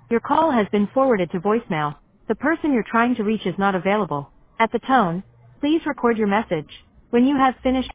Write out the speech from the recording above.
Your call has been forwarded to voicemail. The person you're trying to reach is not available. At the tone, please record your message. When you have finished